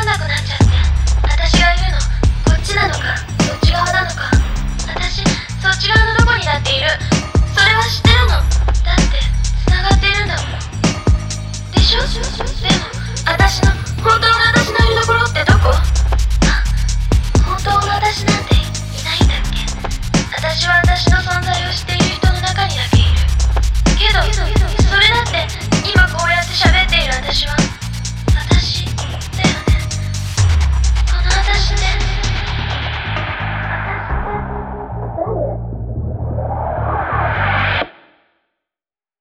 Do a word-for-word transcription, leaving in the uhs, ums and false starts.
んなくなっちゃって。私がいるのこっちなのかそっち側なのか。私そっち側のどこにだっている。それは知ってるの。だって繋がっているんだもん。でしょ？